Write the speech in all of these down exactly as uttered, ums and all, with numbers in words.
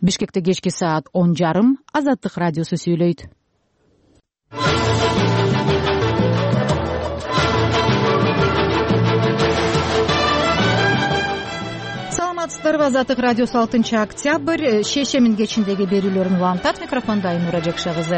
Бишкекте кечки саат он жарым Азаттык радиосу сүйлөйт. Саламатсыздарбы? Азаттык радиосу алтынчы октябрь шешемин кечиндеги берүүлөрүн улантат. Микрофонда Айнура Жакша кызы.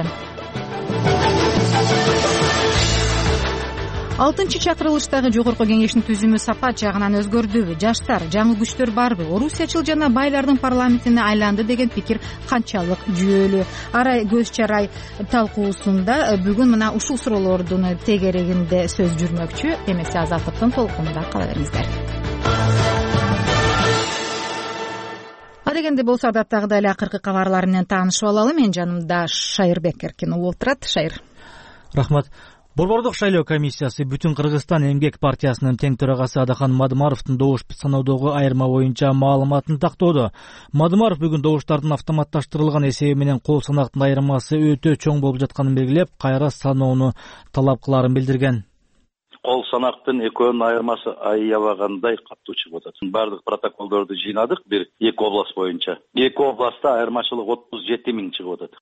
алтынчы чакырылыштагы жогорку кеңештин түзүмү сапат жагынан өзгөрдүбү? Жаштар, жаңы күчтөр барбы? Орусиячыл жана байлардын парламентине айланды деген пикир канчалык жүйөлүү? Арай көз чарай талкуусунда бүгүн мына ушул суроолордун тегерегинде сөз жүрмөкчү. Эмесе Азаттыктын толкунунда кала бериңиздер. Адегенде болсо адаттагыдай эле акыркы кабарлар менен таанышып алалы. Мен жанымда Шайырбек Эркинов отурат. Шайыр. Рахмат. Борбордук шайлоо комиссиясы Бүтүн Кыргызстан эмгек партиясынын тең төрагасы Адахан Мадымаровдун добуш саноодогу айырма боюнча маалыматын тактоодо. Мадымаров бүгүн добуштардын автоматташтырылган эсеби менен кол санактын айырмасы өтө чоң болуп жатканын белгилеп, кайра саноону талап кылаарын билдирген. Кол санактын экөөнүн айырмасы аябагандай катуу чыгып атат. Бардык протоколдорду жыйнадык, бир эки область боюнча. Эки областта айырмачылык отуз жети миң чыгып атат.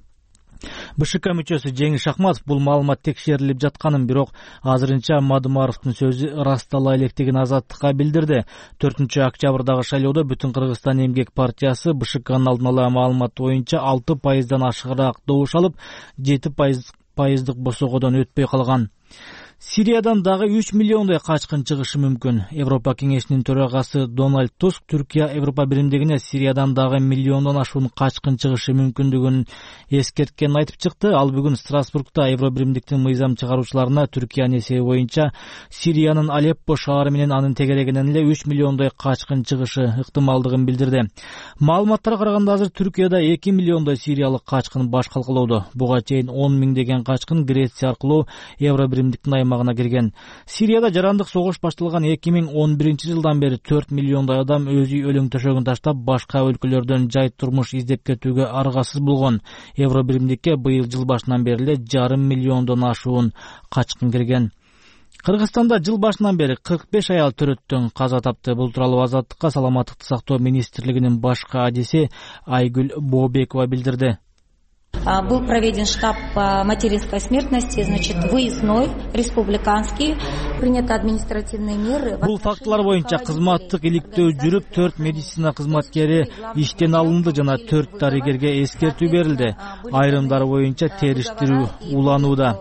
БШК мүчөсү Жеңиш Ахматов бул маалымат текшерилип жатканын, бирок азырынча Мадымаровдун сөзү ырастала электигин Азаттыкка билдирди. төртүнчү октябрдагы шайлоодо Бүтүн Кыргызстан эмгек партиясы БШКнын алдын ала маалыматы боюнча алты пайыздан ашыгыраак добуш алып, жети пайыздык босогодон өтпөй калган. Сириядан дагы үч миллиондой качкын чыгышы мүмкүн. Европа кеңешинин төрагасы Дональд Туск Түркия Европа биримдигине Сириядан дагы миллиондон ашуун качкын чыгышы мүмкүндүгүн эскерткенин айтып чыкты. Ал бүгүн Страсбургда Евро биримдиктин мыйзам чыгаруучуларына Түркиянын эсеби боюнча Сириянын Алеппо шаары менен анын тегерегинен эле үч миллиондой качкын чыгышы ыктымалдыгын билдирди. Маалыматтарга караганда азыр Түркияда эки миллиондой сириялык качкын баш калкалоодо. Буга чейин он миңдеген качкын Греция аркылуу Евро биримдиктин аймагына кирген. Сирияда жарандык согуш башталган эки миң он биринчи жылдан бери төрт миллиондой адам өз үй өлөң төшөгүн таштап, башка өлкөлөрдөн жай турмуш издеп кетүүгө аргасыз болгон. Евро биримдикке быйыл жыл башынан бери эле жарым миллиондон ашуун качкын кирген. Кыргызстанда жыл башынан бери кырк беш аял төрөттөн каза тапты. Бул тууралуу Азаттыкка Саламаттыкты сактоо министрлигинин башкы адиси Айгүл Бообекова билдирди. Был проведен штаб по материнской смертности, значит, выездной, республиканский, приняты административные меры. Бул фактылар боюнча кызматтык иликтөө жүрүп, төрт медицина кызматкери иштен алынды жана төрт дарыгерге эскертүү берилди. Айрымдары боюнча териштирүү уланууда,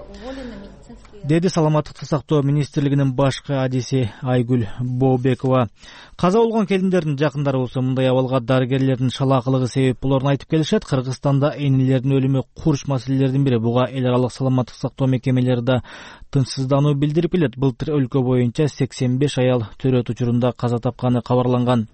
деди Саламаттыкты сактоо министрлигинин башкы адиси Айгүл Бообекова. Каза болгон келиндердин жакындары болсо мындай абалга дарыгерлердин шалаакылыгы себеп болоорун айтып келишет. Кыргызстанда энелердин өлүмү курч маселелердин бири. Буга эл аралык саламаттык сактоо мекемелери да тынчсыздануу билдирип келет. Былтыр өлкө боюнча сексен беш аял төрөт учурунда каза тапканы кабарланган.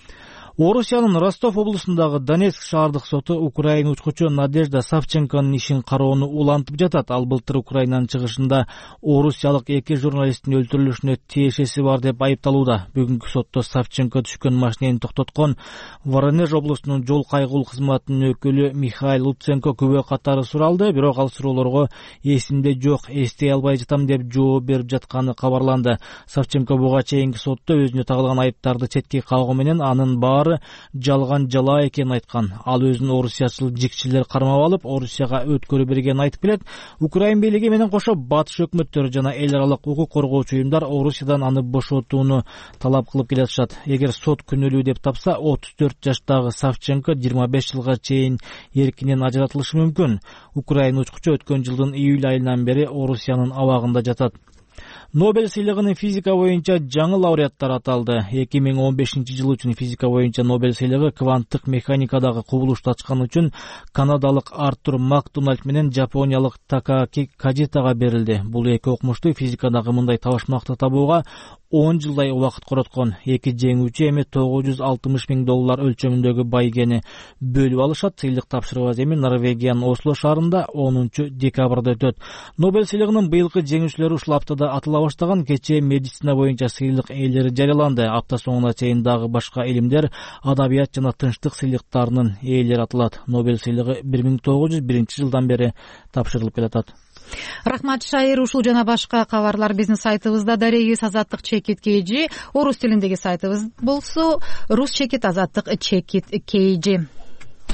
Орусиянын Ростов облусундагы Донецк шаардык соту Украина учкучу Надежда Савченконун ишин кароону улантып жатат. Ал былтыр Украинанын чыгышында орусиялык эки журналисттин өлтүрүлүшүнө тиешеси бар деп айыпталууда. Бүгүнкү сотто Савченко түшкөн машинени токтоткон Воронеж облусунун жол кайгыл кызматынын өкүлү Михаил Луценко күбө катары суралды, бирок ал суроолорго эсимде жок, эстей албай жатам деп жооп берип жатканы кабарланды. Савченко буга чейинки сотто өзүнө тагылган айыптарды четке кагуу менен анын баары жалган жала экенин айткан. Ал өзүн орусиячыл жикчилер кармап алып, Орусияга өткөрү бергенин айтып келет. Украин бийлиги менен кошо батыш өкмөттөрү жана эл аралык укук коргоочу уюмдар Орусиядан аны бошотууну талап кылып келатышат. Эгер сот күнөөлүү деп тапса, отуз төрт жаштагы Савченко жыйырма беш жылга чейин эркинен ажыратылышы мүмкүн. Украин учкучу өткөн жылдын июль айынан бери Орусиянын абагында жатат. Нобель сыйлыгынын физика боюнча жаңы лауреаттар аталды. эки миң он бешинчи жыл үчүн физика боюнча Нобель сыйлыгы кванттык механикадагы кубулушту ачкан үчүн канадалык Артур Макдоналд менен жапониялык Такааки Кадитага берилди. Бул эки окумушту физикадагы мындай табышмакты табууга он жылдай убакыт короткон. Эки жеңүүчү эми тогуз жүз алтымыш миң доллар өлчөмүндөгү байгени бөлүп алышат. Сыйлык тапшыруу эми Норвегиянын Осло шаарында онунчу декабрда өтөт. Нобель сыйлыгынын быйылкы жеңүүчүлөрү ушул аптада атыла баштаган. Кечээ медицина боюнча сыйлык ээлери жарыяланды. Апта соңуна чейин дагы башка илимдер, адабият жана тынчтык сыйлыктарынын ээлери атылат. Нобель сыйлыгы бир миң тогуз жүз биринчи жылдан бери тапшырылып келатат. Рахмат, Шайыр. Ушул жана башка кабарлар биздин сайтыбызда. Дарегибиз Азаттык чекит kg. Орус тилиндеги сайтыбыз болсо Рус чекит Азаттык чекит kg.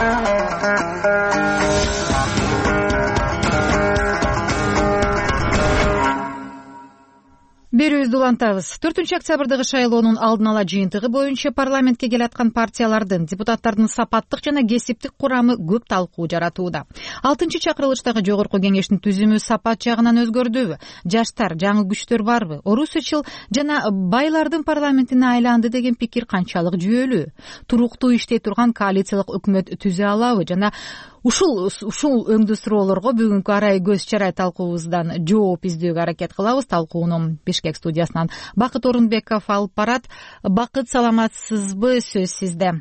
берүүбүздү улантабыз. төртүнчү октябрдагы шайлоонун алдын ала жыйынтыгы боюнча парламентке келаткан партиялардын, депутаттардын сапаттык жана кесиптик курамы көп талкуу жаратууда. алтынчы чакырылыштагы жогорку кеңештин түзүмү сапат жагынан өзгөрдүбү? Жаштар, жаңы күчтөр барбы? Орусичил жана байлардын парламентине айланды деген пикир канчалык жүйөлүү? Туруктуу иштей турган коалициялык өкмөт түзө алабы? Жана ушул ушул өңдүү суроолорго бүгүнкү арай көз чарай талкуубуздан жооп издөөгө аракет кылабыз. Талкууну Бишкек студиясынан Бакыт Орунбеков алып барат. Бакыт, саламатсызбы? Сөз сизде.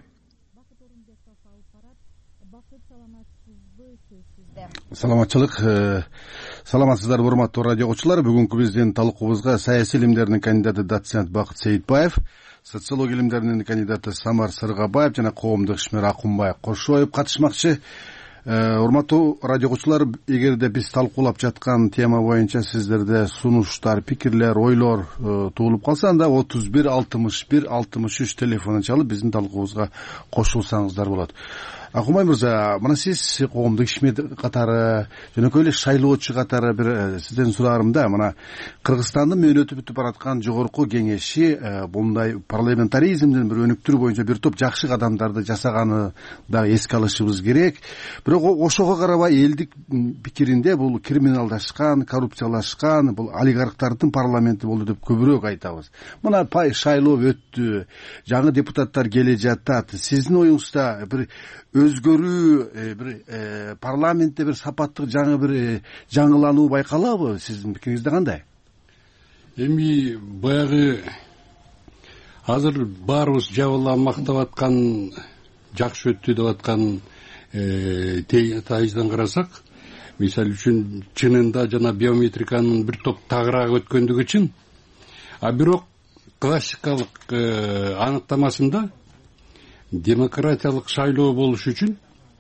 Саламатчылык. Саламатсыздарбы, урматтуу радио окуучулар. Бүгүнкү биздин талкуубузга саясий илимдердин кандидаты доцент Бакыт Сейитбаев, социология илимдеринин кандидаты Самар Сыргабаев жана коомдук ишмер Акунбай Кошоев катышмакчы. Урматтуу радио окуучулар, эгерде биз талкуулап жаткан тема боюнча сиздерде сунуштар, пикирлер, ойлор туулуп калса, анда отуз бир алтымыш бир алтымыш үч телефонун чалып биздин талкуубузга кошулсаңыздар болот. Акунбай мырза, мына сиз коомдук ишмер катары, жөнөкөй эле шайлоочу катары бир сизден сураарым да, мына Кыргызстандын мөөнөтү бүтүп бараткан жогорку кеңеши мындай парламентаризмдин бир өнүктүрүү боюнча бир топ жакшы кадамдарды жасаганы да эске алышыбыз керек. Бирок ошого карабай элдик пикиринде бул криминалдашкан, коррупциялашкан, бул олигархтардын парламенти болду деп көбүрөөк айтабыз. Мына пай шайлоо өттү, жаңы депутаттар келе жатат. Сиздин оюңузда бир өзгөрүү, бир парламентте бир сапаттык жаңы бир жаңылануу байкалабы? Сиздин пикириңизде кандай? Эми баягы азыр баарыбыз жабыла мактап аткан, жакшы өттү деп аткан тайыздан карасак, мисалы үчүн чынында жана биометриканын бир топ тагыраагы өткөндүгү үчүн, а бирок классикалык аныктамасында демократиялык шайлоо болуш үчүн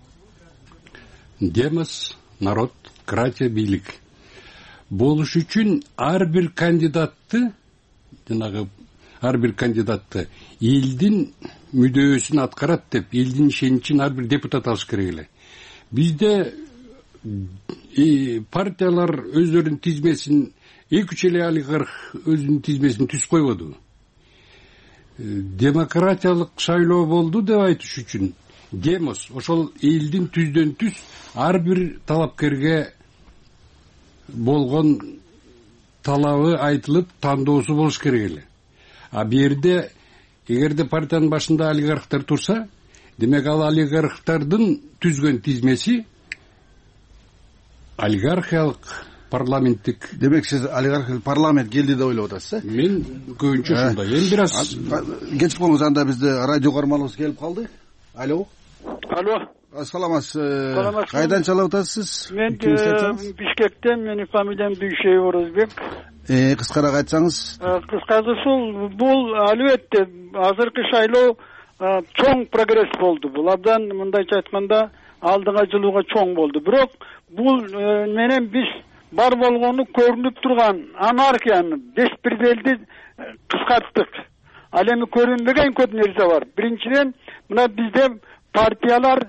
демос, народ, кратия, бийлик болуш үчүн ар бир кандидатты, жанагы ар бир кандидатты элдин мүдөөсүн аткарат деп, элдин ишеничин ар бир депутат алыш керек эле. Бизде партиялар өздөрүнүн тизмесин, эки үч эле олигарх өзүнүн тизмесин түзүп койбоду. Демократиялык шайлоо болду деп айтыш үчүн демос, ошол элдин түздөн түз ар бир талапкерге болгон талабы айтылып, тандоосу болуш керек эле. А бу жерде эгерде партиянын башында олигархтар турса, демек ал олигархтардын түзгөн тизмеси олигархиялык парламенттик. Демек сиз олигархиялык парламент келди деп ойлоп атасыз, э? Мен көбүнчө ушундай. Эми бир аз кечип калыңыз, анда бизде радио карманыбыз келип калды. Алло. Алло. Саламатсыз. Кайдан чалып атасыз? Мен Бишкектен, менин фамилиям Бүйшеев Орозбек. Э, кыскараак айтсаңыз. Кыскасы ушул, бул албетте азыркы шайлоо чоң прогресс болду. Бул абдан мындайча айтканда алдыга жылууга чоң болду. Бирок бул менен биз бар болгону көрүнүп турган анархияны, беспределди кыскарттык. Ал эми көрүнбөгөн көп нерсе бар. Биринчиден, мына бизде партиялар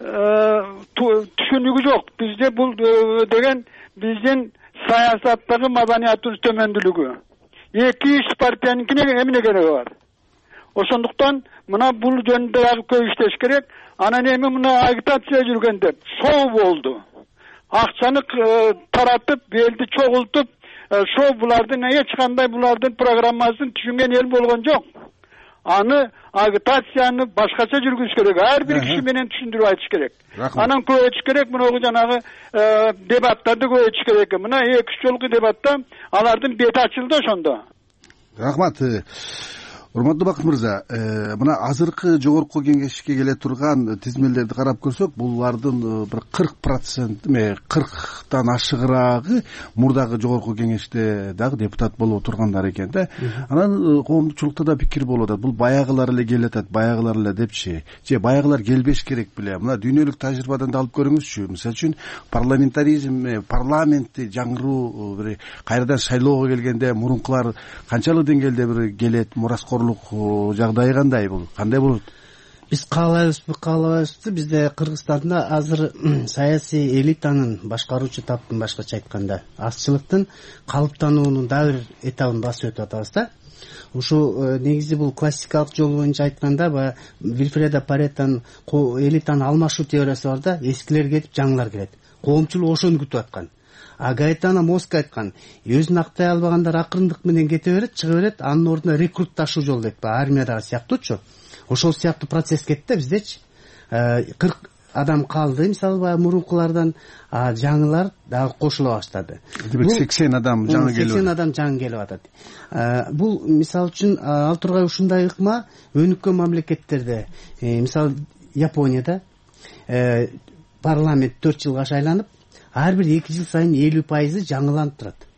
түшүнүгү жок. Бизде бул деген биздин саясаттагы маданиятыбыз төмөндүүлүгү. эки үч партияныкине эмне кереги бар? Ошондуктан мына бул жөнүндө дагы көп иштеш керек. Анан эми мына агитация жүргөндө шоу болду. Акчаны таратып, элди чогултуп, шоу булардын эч кандай булардын программасын түшүнгөн эл болгон жок. Аны агитацияны башкача жүргүзүш керек. Ар бир киши менен түшүндүрүп айтыш керек. Анан көбөйтүш керек. Мына жанагы дебаттарды көбөйтүш керек. Мына эки үч жолку дебатта алардын бети ачылды ошондо. Рахмат. Урматтуу Бакыт мырза, мына азыркы жогорку кеңешке келе турган тизмелерди карап көрсөк, булардын бир кырк процент, кырктан ашыгыраагы мурдагы жогорку кеңеште дагы депутат болуп тургандар экен да. Анан коомдукчулукта да пикир болуп атат. Бул баягылар эле келип атат, баягылар эле депчи. Же баягылар келбеш керек беле? Мына дүйнөлүк тажрыйбадан да алып көрүңүзчү. Мисалы үчүн парламентаризм, парламентти жаңыруу бир кайрадан шайлоого келгенде мурункулар канчалык деңгээлде бир келет, мураскор жагдайы кандай, бул кандай болот? биз каалайбызбы каалабайбызбы бизде Кыргызстанда азыр саясий элитанын башкаруучу таптын башкача айтканда азчылыктын калыптануунун дагы бир этабын басып өтүп атабыз да. Ушу негизи бул классикалык жол боюнча айтканда баягы Вильфредо Паретонун элитаны алмашуу теориясы бар да, эскилер кетип жаңылар келет. Коомчулук ошону күтүп аткан. А Гаэтано Моско айткан, өзүн актай албагандар акырындык менен кете берет, чыга берет, анын ордуна рекрутташуу жол дейт, армиядагы сыяктуучу. Ошол сыяктуу процесс кетти да биздечи. кырк адам калды, мисалы баягы мурункулардан, жаңылар дагы кошула баштады. Демек сексен адам жаңы келип сексен адам жаңы келип атат. Бул мисалы үчүн ал тургай ушундай ыкма өнүккөн мамлекеттерде, мисалы Японияда парламент төрт жылга шайланып, ар бир эки жыл сайын элүү пайызы жаңыланып турат.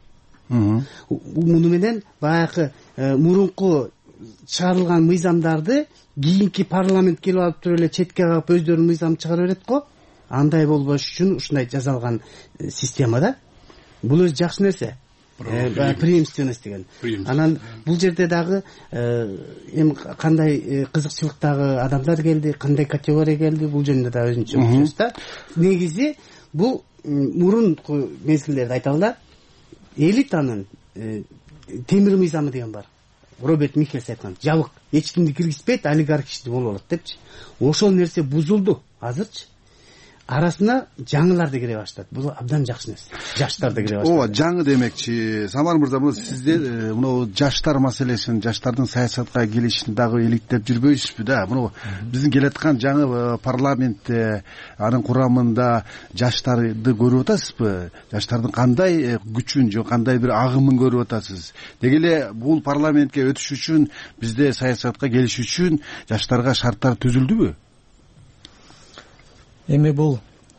Муну менен баягы мурунку чыгарылган мыйзамдарды кийинки парламент келип алып туруп эле четке кагып өздөрүнүн мыйзамын чыгара берет го. Андай болбош үчүн ушундай жасалган система да. Бул өз жакшы нерсе. Преемственность деген. Анан бул жерде дагы эми кандай кызыкчылыктагы адамдар келди, кандай категория келди, бул жөнүндө да өзүнчө сөз да. Негизи бул мурунку мезгилдерде айталы да, элитанын темир мыйзамы деген бар. Роберт Михельс айткан, жабык, эч кимди киргизбейт, олигарх ишти болуп алат депчи. Ошол нерсе бузулду азырчы. Арасына жаңылар да кире баштады. Бул абдан жакшы нерсе. Жаштар да кире баштады. Ооба, жаңы демекчи. Самар мырза, мына сизде мына жаштар маселесин, жаштардын саясатка келишин дагы иликтеп жүрбөйсүзбү да? Мына биздин келаткан жаңы парламентте, анын курамында жаштарды көрүп атасызбы? Жаштардын кандай күчүн же кандай бир агымын көрүп атасыз? Деги эле бул парламентке өтүш үчүн, бизде саясатка келиш үчүн жаштарга шарттар түзүлдүбү? Эми бул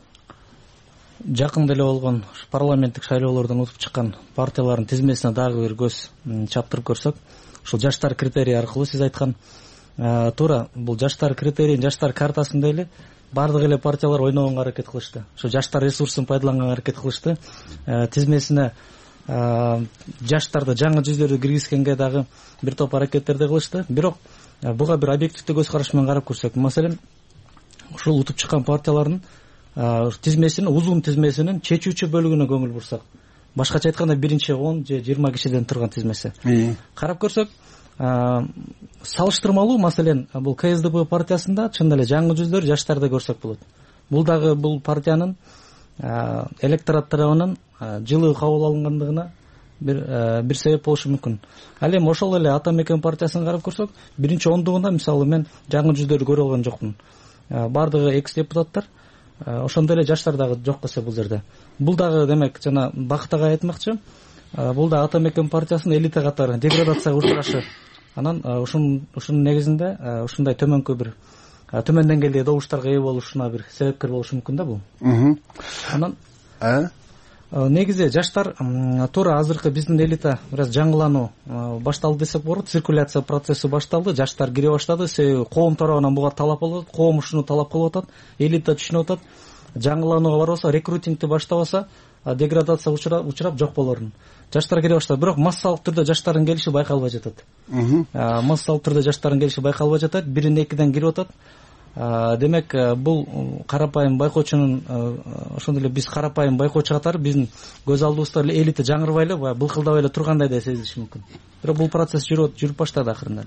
жакында эле болгон парламенттик шайлоолордон утуп чыккан партиялардын тизмесине дагы бир көз чаптырып көрсөк, ушул жаштар критерий аркылуу сиз айткан туура бул жаштар критерийин, жаштар картасында эле бардык эле партиялар ойногонго аракет кылышты. Ошо жаштар ресурсун пайдаланганга аракет кылышты. Тизмесине жаштарды, жаңы жүздөрдү киргизгенге дагы бир топ аракеттерди кылышты. Бирок буга бир объективдүү көз караш менен карап көрсөк, маселен ушул утуп чыккан партиялардын тизмесинин, узун тизмесинин чечүүчү бөлүгүнө көңүл бурсак, башкача айтканда биринчи он же жыйырма кишиден турган тизмеси карап көрсөк, салыштырмалуу, маселен бул ка эс дэ пэ партиясында чын эле жаңы жүздөр, жаштарды көрсөк болот. Бул дагы бул партиянын электорат тарабынан жылуу кабыл алынгандыгына бир бир себеп болушу мүмкүн. Ал эми ошол эле Ата Мекен партиясын карап көрсөк, биринчи ондугунда мисалы мен жаңы жүздөрдү көрө алган жокмун. Бардыгы экс депутаттар, ошондой эле жаштар дагы жок эсе бул жерде. Бул дагы демек жана Бактага айтмакчы, бул да Ата Мекен партиясынын элита катары деградацияга учурашы. Анан ушун ушунун негизинде ушундай төмөнкү бир төмөн деңгээлдеги добуштарга ээ болушуна бир себепкер болушу мүмкүн да бул. Анан негизи жаштар туура азыркы биздин элита бир аз жаңылануу башталды десек болот, циркуляция процесси башталды, жаштар кире баштады, себеби коом тарабынан буга талап болот, коом ушуну талап кылып атат, элита түшүнүп атат. Жаңыланууга барбаса, рекрутингти баштабаса, деградация учурап жок болорун. Жаштар кире баштады, бирок массалык түрдө жаштардын келиши байкалбай жатат. Массалык түрдө жаштардын келиши байкалбай жатат, бирин экиден кирип атат. Демек бул карапайым байкоочунун, ошондой эле биз карапайым байкоочу катары биздин көз алдыбызда эле элита жаңырбай эле, баягы былкылдабай эле тургандай да сезилиши мүмкүн. Бирок бул процесс жүрүп жүрүп баштады акырында.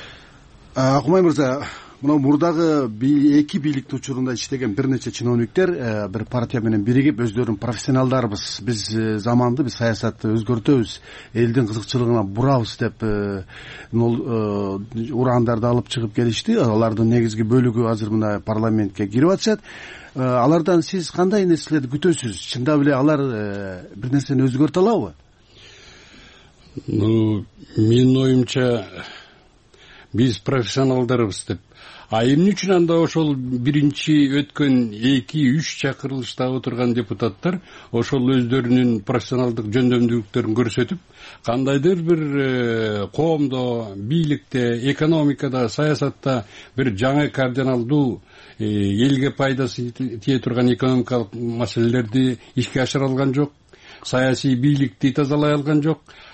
Акмай мырза, мына мурдагы эки бийликтин учурунда иштеген бир нече чиновниктер бир партия менен биригип өздөрүн профессионалдарбыз, биз заманды, биз саясатты өзгөртөбүз, элдин кызыкчылыгына бурабыз деп урандарды алып чыгып келишти. Алардын негизги бөлүгү азыр мына парламентке кирип атышат. Алардан сиз кандай нерселерди күтөсүз? Чындап эле алар бир нерсени өзгөртө алабы? Ну, менин оюмча биз профессионалдарбыз деп. А эмне үчүн анда ошол биринчи өткөн эки үч чакырылышта отурган депутаттар ошол өздөрүнүн профессионалдык жөндөмдүүлүктөрүн көрсөтүп, кандайдыр бир коомдо, бийликте, экономикада, саясатта бир жаңы кардиналдуу элге пайдасы тие турган экономикалык маселелерди ишке ашыра алган жок, саясий бийликти тазалай алган жок.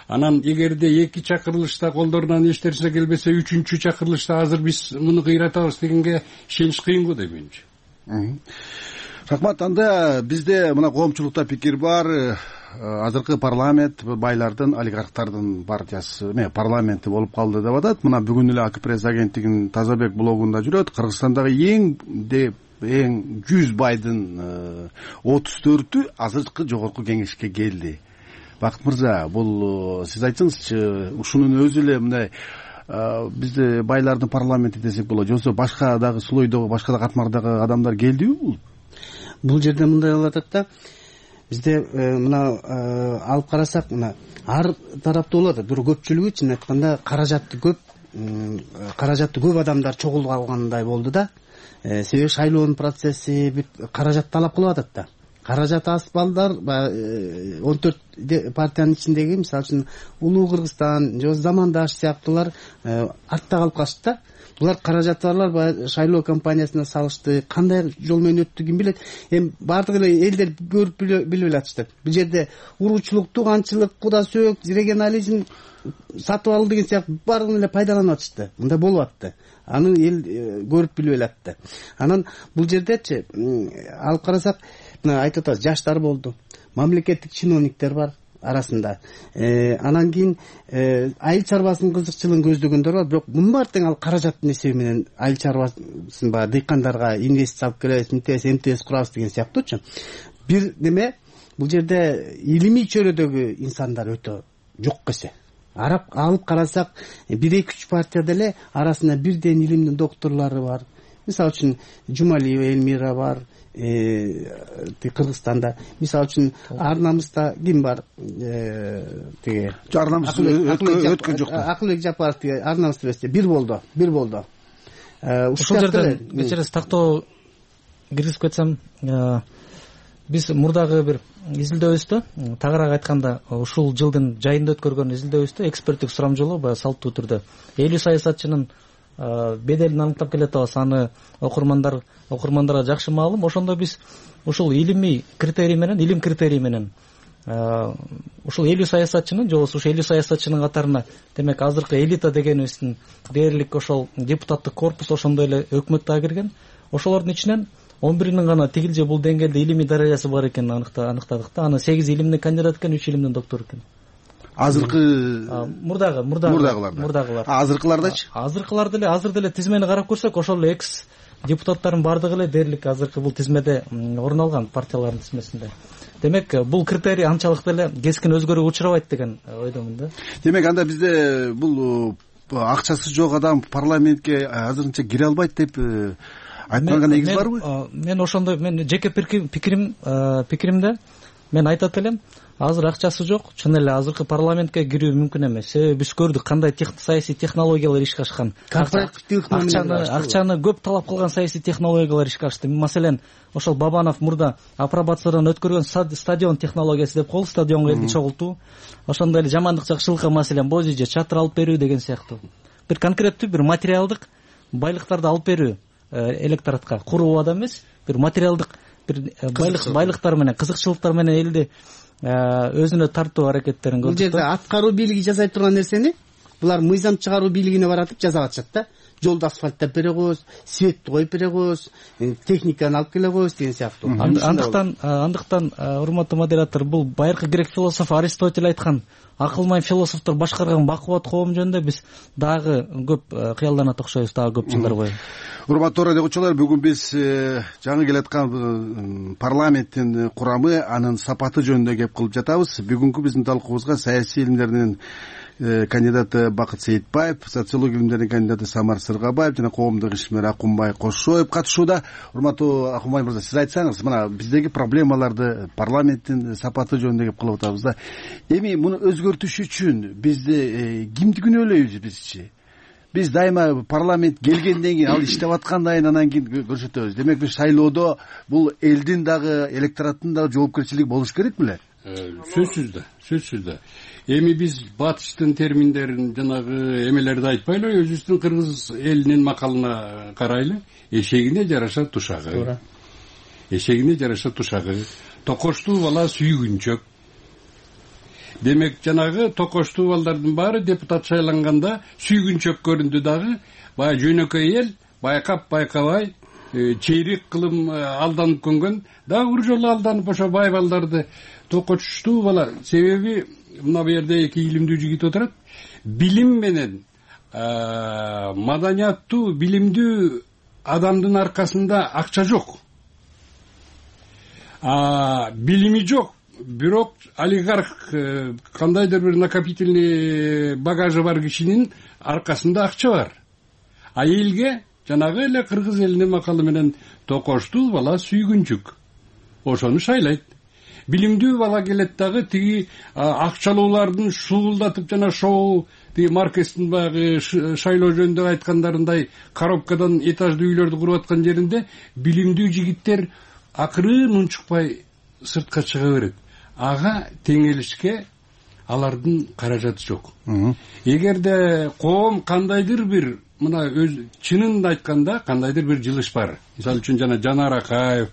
Анан эгерде эки чакырылышта колдорунан эч нерсе келбесе, үчүнчү чакырылышта азыр биз муну кыйратабыз дегенге ишенич кыйын го дейм менимче. Рахмат. Анда бизде мына коомчулукта пикир бар. Азыркы парламент байлардын, олигархтардын партиясы, эме парламенти болуп калды деп атат. Мына бүгүн эле АК пресс агенттигинин Тазабек блогунда жүрөт. Кыргызстандагы эң деп эң жүз байдын отуз төртү азыркы жогорку кеңешке келди. Бакыт мырза, бул сиз айтсаңызчы, ушунун өзү эле мындай бизде байлардын парламенти десек болот, жоксо башка дагы слойдогу, башка да катмардагы адамдар келдиби бул? Бул жерде мындай болуп атат да, бизде мына алып карасак, мына ар тарапта болот, бирок көпчүлүгү чын айтканда каражатты көп, каражатты көп адамдар чогулуп алгандай болду да. Себеби шайлоонун процесси каражат талап кылып атат да. Каражат аз балдар он төрт партиянын ичиндеги, мисалы үчүн Улуу Кыргызстан, же Замандаш сыяктуулар артта калып калышты да. Булар каражат барлар шайлоо кампаниясына салышты, кандай жол менен өттү ким билет. Эми бардык эле элдер көрүп билип эле атышты. Бул жерде уруучулук, тууганчылык, куда сөөк, регионализм сатып алуу деген сыяктуу баардыгын эле пайдаланып атышты. Мындай болуп атты. Аны эл көрүп билип эле атты. Анан бул жердечи алып карасак, мына айтып атабыз, жаштар болду, мамлекеттик чиновниктер бар арасында. Анан кийин айыл чарбасынын кызыкчылыгын көздөгөндөр бар, бирок мунун баары тең ал каражаттын эсеби менен айыл чарбасын баягы дыйкандарга инвестиция алып келебиз, МТС, МТС курабыз деген сыяктуучу. Бир неме, бул жерде илимий чөйрөдөгү инсандар өтө жок эсе. Арап алып карасак, бир эки үч партия деле арасында бирден илимдин докторлору бар. Мисалы үчүн Жумалиева Элмира бар, Кыргызстанда. Мисалы үчүн Арнамызда ким бар? Тиги Арнамыз өткөн жок. Акылбек Жапаров тиги Арнамыз тилесте бир болду, бир болду. Ушул жерден кечиресиз тактоо киргизип кетсем, биз мурдагы бир изилдөөбүздө, тагыраак айтканда, ушул жылдын жайында өткөргөн изилдөөбүздө эксперттик сурамжылоо баягы салттуу түрдө элүү саясатчынын беделин аныктап келатабыз. Аны окурмандар окурмандарга жакшы маалым. Ошондо биз ушул илимий критерий менен, илим критерий менен ушул элүү саясатчынын, же болбосо ушул элүү саясатчынын катарына, демек азыркы элита дегенибиздин дээрлик ошол депутаттык корпус, ошондой эле өкмөт да кирген. Ошолордун ичинен он биринин гана тигил же бул деңгээлде илимий даражасы бар экенин аныктадык да. Аны сегиз илимдин кандидат экен, үч илимдин доктор экен. Азыркы мурдагы мурдагыларда. Мурдагылар. Азыркылардачы? Азыркыларды эле, азыр деле тизмени карап көрсөк, ошол эле экс депутаттардын бардыгы эле дээрлик азыркы бул тизмеде орун алган, партиялардын тизмесинде. Демек, бул критерий анчалык деле кескин өзгөрүүгө учурабайт деген ойдомун да. Демек, анда бизде бул акчасы жок адам парламентке азырынча кире албайт деп айтканга негиз барбы? Мен ошондой, мен жеке пикирим пикиримде мен айтат элем, азыр акчасы жок, чын эле азыркы парламентке кирүү мүмкүн эмес. Себеби биз көрдүк кандай саясий технологиялар ишке ашкан. Акчаны акчаны көп талап кылган саясий технологиялар ишке ашты. Маселен, ошол Бабанов мурда апробациядан өткөргөн стадион технологиясы деп коелу, стадионго элди чогултуу. Ошондой эле жамандык жакшылыкка, маселен, боз үй же чатыр алып берүү деген сыяктуу. Бир конкреттүү бир материалдык байлыктарды алып берүү электоратка куруу убада эмес, бир материалдык бир байлык байлыктар менен, кызыкчылыктар менен элди өзүнө тартуу аракеттерин көрдүк. Бул жерде аткаруу бийлиги жасай турган нерсени булар мыйзам чыгаруу бийлигине баратып жасап атышат да. Жолду асфальттап бере коебуз, светти коюп бере коебуз, техниканы алып келе коебуз деген сыяктуу. Андыктан андыктан урматтуу модератор, бул байыркы грек философу Аристотель айткан акылмай философтор башкарган бакубат коом жөнүндө биз дагы көп кыялданат окшойбуз, дагы көп жылдар бою. Урматтуу радио угуучулар, бүгүн биз жаңы келаткан парламенттин курамы, анын сапаты жөнүндө кеп кылып жатабыз. Бүгүнкү биздин талкуубузга саясий илимдердин кандидаты Бакыт Сейитбаев, социология илимдеринин кандидаты Самар Сыргабаев жана коомдук ишмер Акунбай Кошоев катышууда. Урматтуу Акунбай мырза, сиз айтсаңыз, мына биздеги проблемаларды, парламенттин сапаты жөнүндө кеп кылып атабыз да. Эми муну өзгөртүш үчүн бизди кимди күнөөлөйбүз бизчи? Биз дайыма парламент келгенден кийин, ал иштеп аткандан анан кийин көрсөтөбүз. Демек, биз шайлоодо бул элдин дагы, электораттын дагы жоопкерчилиги болуш керек беле? Сөзсүз да, сөзсүз да. Эми биз батыштын терминдерин, жанагы эмелерди айтпайлы, өзүбүздүн кыргыз элинин макалына карайлы. Эшегине жараша тушагы. Эшегине жараша тушагы. Токоштуу бала сүйгүнчөк. демек жанагы токоштуу балдардын баары депутат шайланганда сүйгүнчөк көрүндү дагы. Баягы жөнөкөй эл байкап байкабай чейрек кылым алданып көнгөн дагы бир жолу алданып ошо бай балдарды токочтуу бала. Себеби мына бу жерде эки илимдүү жигит отурат. Билим менен маданияттуу билимдүү адамдын аркасында акча жок, билими жок, бирок олигарх кандайдыр бир накопительный багажы бар кишинин аркасында акча бар. А элге жанагы эле кыргыз элинин макалы менен токоштуу бала сүйгүнчүк, ошону шайлайт. Билимдүү бала келет дагы тиги акчалуулардын шуулдатып жана шоу тиги Маркестин баягы шайлоо жөнүндө айткандарындай коробкадан этаждуу үйлөрдү куруп аткан жеринде билимдүү жигиттер акырын унчукпай сыртка чыга берет. Ага теңелишке алардын каражаты жок. Эгерде коом кандайдыр бир мына өз чынын айтканда кандайдыр бир жылыш бар. Мисалы үчүн жана Жанар Акаев,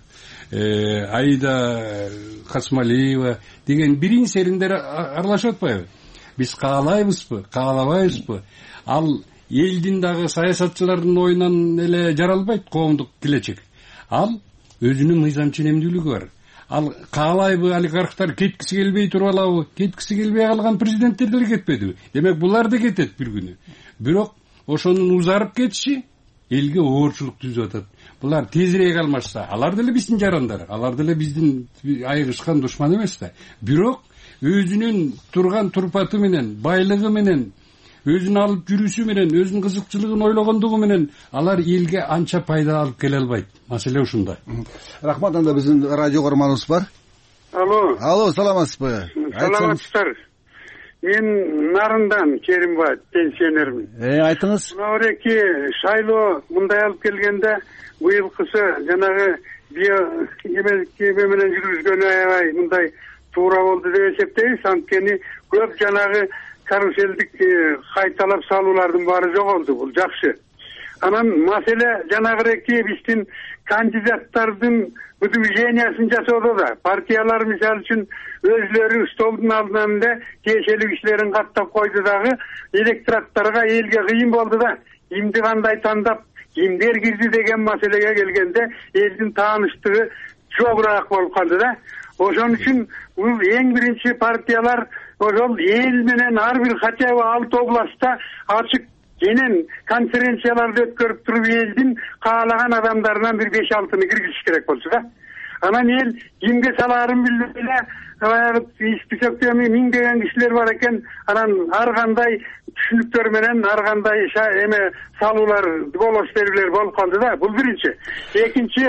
Аида Касмалиева деген бирин сериндер аралашып атпайбы? Биз каалайбызбы, каалабайбызбы? Ал элдин дагы саясатчылардын оюнан эле жаралбайт коомдук келечек. Ал өзүнүн мыйзам ченемдүүлүгү бар. Ал каалайбы олигархтар кеткиси келбей туруп алабы? Кеткиси келбей калган президенттер деле кетпедиби? Демек булар да кетет бир күнү. Бирок ошонун узарып кетиши элге оорчулук түзүп атат. Булар тезирээк алмашса, алар деле биздин жарандар, алар деле биздин айыгышкан душман эмес да. Бирок өзүнүн турган турпаты менен, байлыгы менен, өзүн алып жүрүүсү менен, өзүнүн кызыкчылыгын ойлогондугу менен алар элге анча пайда алып келе албайт. Маселе ушунда. Рахмат. Анда биздин радио көрөрманыбыз бар. Алло. Алло, саламатсызбы? Саламатсыздар. Мен Нарындан Керимбай, пенсионермин. Э, айтыңыз. Мына эки шайлоо мындай алып келгенде быйылкысы жанагы био эме менен жүргүзгөнү аябай мындай туура болду деп эсептейбиз. Анткени көп жанагы каруселдик кайталап салуулардын баары жоголду. Бул жакшы. Анан маселе жанагы эки биздин кандидаттардын выдвижениясын жасоодо да. Партиялар мисалы үчүн өзлөрү столдун алдынан эле тиешелүү кишилерин каттап койду дагы электораттарга элге кыйын болду да. Кимди кандай тандап, кимдер кирди деген маселеге келгенде элдин тааныштыгы жогураак болуп калды да. Ошон үчүн бул эң биринчи партиялар ошол эл менен ар бир хотя бы алты областта ачык кенен конференцияларды өткөрүп туруп элдин каалаган адамдарынан бир беш алтыны киргизиш керек болчу да. Анан эл кимге салаарын билбей эле баягы списокто миңдеген кишилер бар экен. Анан ар кандай түшүнүктөр менен ар кандай эме салуулар, голос берүүлөр болуп калды да. Бул биринчи. Экинчи,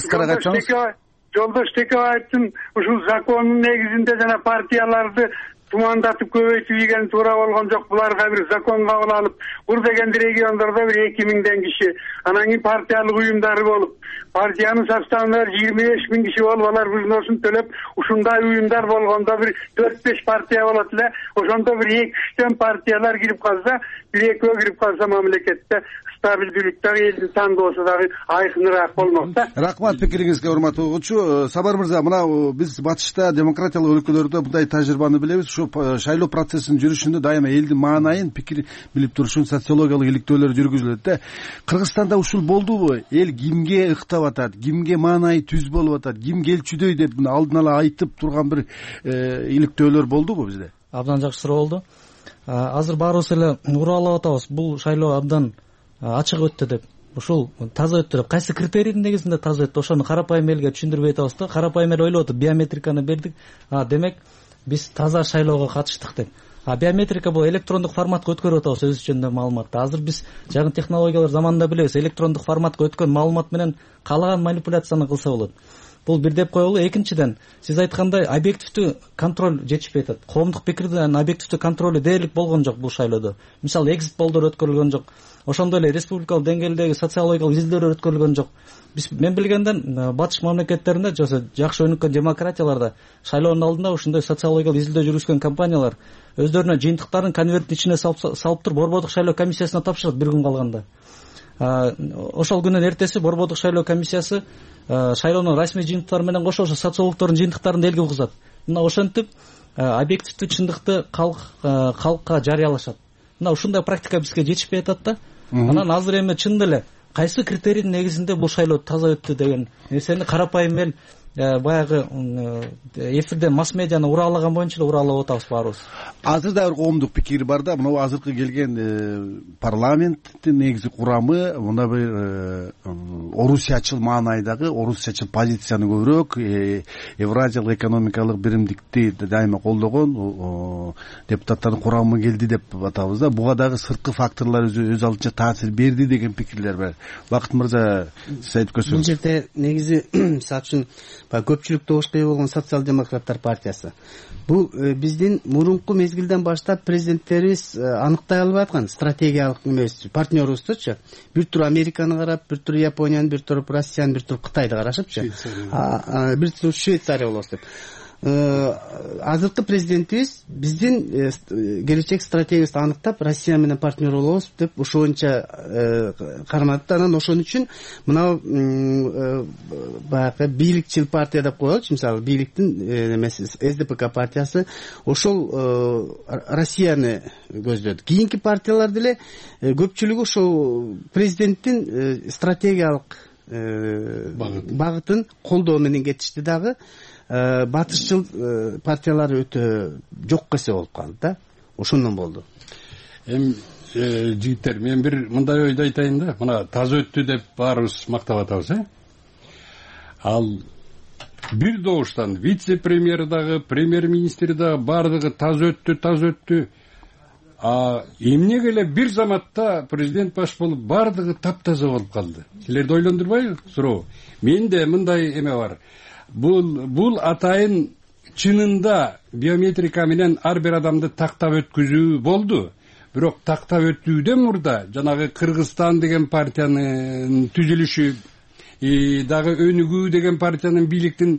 Жолдош Текебаевдин ушул законунун негизинде жана партияларды тумандатып көбөйтүп ийген туура болгон жок. Буларга бир закон кабыл алып, бур дегенде региондордо бир эки миңден киши, анан кийин партиялык уюмдары болуп, партиянын составында жыйырма беш миң киши болуп, алар взносун төлөп, ушундай уюмдар болгондо бир төрт беш партия болот эле. Ошондо бир эки үчтөн партиялар кирип калса, бир экөө кирип калса мамлекетте стабилдүүлүк дагы элдин тандоосу дагы айкыныраак болмок да. Рахмат пикириңизге, урматтуу угуучу. Сабар мырза, мына биз батышта демократиялык өлкөлөрдө мындай тажрыйбаны билебиз. Ушу шайлоо процессинин жүрүшүндө дайыма элдин маанайын, пикир билип турушун социологиялык иликтөөлөр жүргүзүлөт да. Кыргызстанда ушул болдубу? Эл кимге ыктап атат, кимге маанайы түз болуп атат, ким келчүдөй деп алдын ала айтып турган бир иликтөөлөр болдубу бизде? Абдан жакшы суроо болду. Азыр баарыбыз эле ууралап атабыз. Бул шайлоо абдан ачык өттү деп. Ушул таза өттү деп. Кайсы критерийдин негизинде таза өттү? Ошону карапайым элге түшүндүрбөй атабыз да. Карапайым эл ойлоп атат, биометриканы бердик. А демек биз таза шайлоого катыштык деп. А биометрика бул электрондук форматка өткөрүп атабыз өз жөнүндө маалыматты. Азыр биз жаңы технологиялар заманында билебиз, электрондук форматка өткөн маалымат менен каалаган манипуляцияны кылса болот. Бул бир деп коелу. Экинчиден, сиз айткандай объективдүү контроль жетишпей атат. Коомдук пикирдин объективдүү контролу дээрлик болгон жок бул шайлоодо. Мисалы, экзит полдор өткөрүлгөн жок. Ошондой эле республикалык деңгээлдеги социологиялык изилдөөлөр өткөрүлгөн жок. Биз мен билгенден батыш мамлекеттеринде жакшы өнүккөн демократияларда шайлоонун алдында ушундай социологиялык изилдөө жүргүзгөн компаниялар өздөрүнө жыйынтыктарын конверттин ичине салып туруп борбордук шайлоо комиссиясына тапшырат бир күн калганда. Ошол күнүн эртеси борбордук шайлоо комиссиясы шайлоонун расмий жыйынтыктары менен кошо ошо социологдордун жыйынтыктарын элге угузат. Мына ошентип объективдүү чындыкты калкка жарыялашат. Мына ушундай практика бизге жетишпей атат да. Анан азыр эми чын деле кайсы критерийдин негизинде бул шайлоо таза өттү деген нерсени карапайым эл баягы эфирден масс медианы уралаган боюнча эле уралап атабыз баарыбыз. Азыр да бир коомдук пикир бар да, мына азыркы келген парламенттин негизги курамы мына бир орусиячыл маанайдагы орусиячыл позицияны көбүрөөк, евразиялык экономикалык биримдикти дайыма колдогон депутаттардын курамы келди деп атабыз да. Буга дагы сырткы факторлор өз алдынча таасир берди деген пикирлер бар. Бакыт мырза, сиз айтып көрсөңүз. Бул жерде негизи мисалы үчүн көпчүлүктү ошкой болгон социал-демократтар партиясы. Бул биздин мурунку мезгилден баштап президенттерибиз аныктай албай аткан стратегиялык эмес партнерубуздучу. Бир тур Американы карап, бир тур Японияны, бир тур Россияны, бир тур Кытайды карашыпчы. Бир тур Швейцария болобуз деп. Азыркы президентибиз биздин келечек стратегиябызды аныктап, Россия менен партнер болобуз деп ошончо кармады. Анан ошон үчүн мына баягы бийликчил партия деп коелучу, мисалы бийликтин эмеси эс дэ пэ ка партиясы ошол Россияны көздөдү. Кийинки партиялар деле көпчүлүгү ошол президенттин стратегиялык багытын колдоо менен кетишти дагы. Батышчыл партиялар өтө жок кесе болуп калды да. Ошондон болду. Эми жигиттер, мен бир мындай ойду айтайын да. Мына таза өттү деп баарыбыз мактап атабыз, э? Ал бир добуштан вице-премьер дагы, премьер-министр дагы бардыгы таза өттү, таза өттү. А эмнеге эле бир заматта президент баш болуп бардыгы таптаза болуп калды? Силерди ойлондурбайбы? Суроо. Менде мындай эме бар. Бул бул атайын чынында биометрика менен ар бир адамды тактап өткүзүү болду. Бирок тактап өтүүдөн мурда жанагы Кыргызстан деген партиянын түзүлүшү, дагы Өнүгүү деген партиянын бийликтин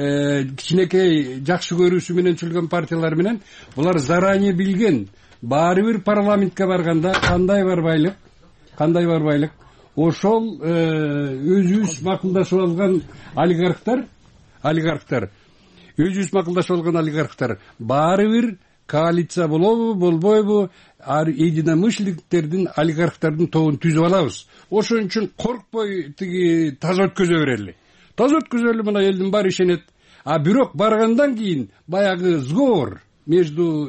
кичинекей жакшы көрүүсү менен чүлгөн партиялар менен булар заранее билген. Баары бир парламентке барганда кандай барбайлык, кандай барбайлык, ошол өзүбүз макулдашып алган олигархтар олигархтар өзүбүз макулдашып алган олигархтар баары бир коалиция болобу, болбойбу, ар единомышленниктердин олигархтардын тобун түзүп алабыз. Ошон үчүн коркпой тиги таза өткөзө берели. Таза өткөзөлү, мына элдин баары ишенет. А бирок баргандан кийин баягы сговор между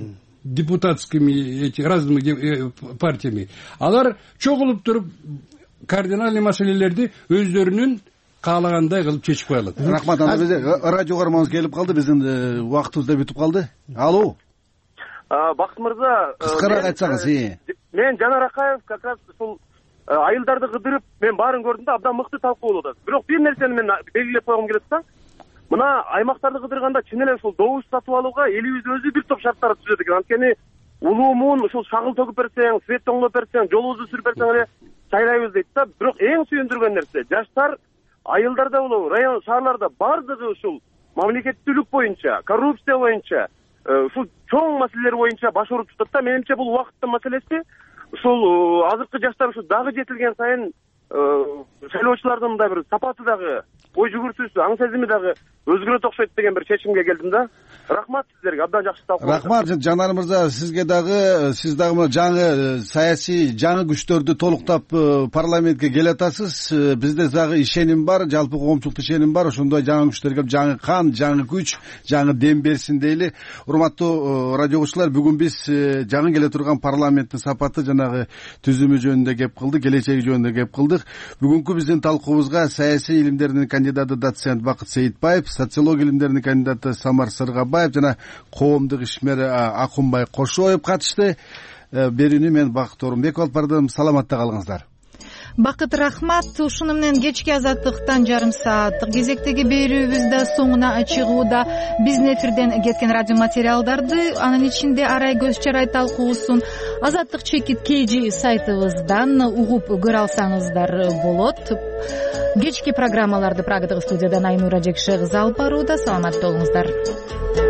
депутатскими эти разными партиями, алар чогулуп туруп кардинальный маселелерди өздөрүнүн каалагандай кылып чечип коелат. Рахмат, анда бизде радио карманыбыз келип калды, биздин убактыбыз да бүтүп калды. Алло. Бакыт мырза, кыскараак айтсаңыз. Мен Жанар Акаев как раз ушул айылдарды кыдырып, мен баарын көрдүм да, абдан мыкты талкуу болуп атат. Бирок бир нерсени мен белгилеп койгум келет да. Мына аймактарды кыдырганда чын эле ушул добуш сатып алууга элибиз өзү бир топ шарттар түзөт экен. Анткени улуумун ушул шагыл төгүп берсең, свет тоңдоп берсең, жолубузду сүрүп берсең эле шайлайбыз дейт да. Бирок эң сүйүндүргөн нерсе, жаштар айылдарда болобу, район шаарларда бардыгы ушул мамлекеттүүлүк боюнча, коррупция боюнча, ушул чоң маселелер боюнча баш уруп турат да. Менимче бул убакыттын маселеси. Ушул азыркы жаштар ушул дагы жетилген сайын шайлоочулардын мындай бир сапаты дагы, ой жүгүртүүсү, аң сезими дагы өзгөрөт окшойт деген бир чечимге келдим да. Рахмат сиздерге, абдан жакшы талкуу. Рахмат Жанар мырза, сизге дагы, сиз дагы мына жаңы саясий жаңы күчтөрдү толуктап парламентке келатасыз. Бизде дагы ишеним бар, жалпы коомчулукта ишеним бар. Ошондой жаңы күчтөр келип, жаңы кан, жаңы күч, жаңы дем берсин дейли. Урматтуу радио угуучулар, бүгүн биз жаңы келе турган парламенттин сапаты, жанагы түзүмү жөнүндө кеп кылдык, келечеги жөнүндө кеп кылдык. Бүгүнкү биздин талкуубузга саясий илимдердин кандидаты доцент Бакыт Сейитбаев, социология илимдеринин кандидаты Самар Сыргабаев жана коомдук ишмер Акунбай Кошоев катышты. Берүүнү мен Бакыт Орунбеков алып бардым. Саламатта калыңыздар. Бакыт, рахмат. Ушуну менен кечки азаттыктан жарым сааттык кезектеги берүүбүз да соңуна чыгууда. Биздин эфирден кеткен радио материалдарды, анын ичинде арай көз чарай талкуусун Азаттык чекит kg сайтыбыздан угуп көрө алсаңыздар болот. Кечки программаларды Прагадагы студиядан Айнура Жекшегиз алып барууда. Саламатта болуңуздар.